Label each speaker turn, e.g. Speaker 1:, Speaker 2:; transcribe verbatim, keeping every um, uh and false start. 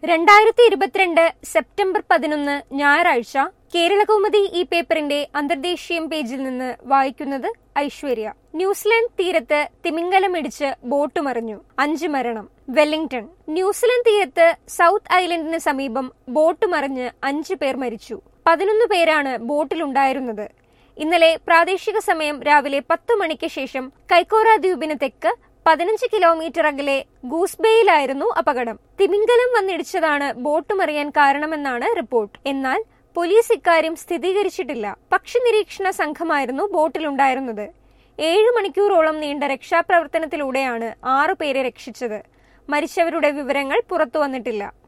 Speaker 1: രണ്ടായിരത്തി ഇരുപത്തിരണ്ട് സെപ്റ്റംബർ പതിനൊന്ന് ഞായറാഴ്ച കേരളകൗമുദി ഈ പേപ്പറിന്റെ അന്തർദേശീയം പേജിൽ നിന്ന് വായിക്കുന്നത് ഐശ്വര്യ. ന്യൂസിലൻഡ് തീരത്ത് തിമിംഗലമിടിച്ച് ബോട്ട് മറിഞ്ഞു, അഞ്ച് മരണം. വെല്ലിംഗ്ടൺ. ന്യൂസിലൻഡ് തീരത്ത് സൗത്ത് ഐലൻഡിന് സമീപം ബോട്ട് മറിഞ്ഞ് അഞ്ചു പേർ മരിച്ചു. പതിനൊന്ന് പേരാണ് ബോട്ടിലുണ്ടായിരുന്നത്. ഇന്നലെ പ്രാദേശിക സമയം രാവിലെ പത്തു മണിക്ക് ശേഷം കൈക്കോറ ദ്വീപിന് തെക്ക് പതിനഞ്ച് കിലോമീറ്റർ അകലെ ഗൂസ്ബേയിലായിരുന്നു അപകടം. തിമിംഗലം വന്നിടിച്ചതാണ് ബോട്ട് മറിയാൻ കാരണമെന്നാണ് റിപ്പോർട്ട്. എന്നാൽ പോലീസ് ഇക്കാര്യം സ്ഥിരീകരിച്ചിട്ടില്ല. പക്ഷി നിരീക്ഷണ സംഘമായിരുന്നു ബോട്ടിലുണ്ടായിരുന്നത്. ഏഴു മണിക്കൂറോളം നീണ്ട രക്ഷാപ്രവർത്തനത്തിലൂടെയാണ് ആറു പേരെ രക്ഷിച്ചത്. മരിച്ചവരുടെ വിവരങ്ങൾ പുറത്തു വന്നിട്ടില്ല.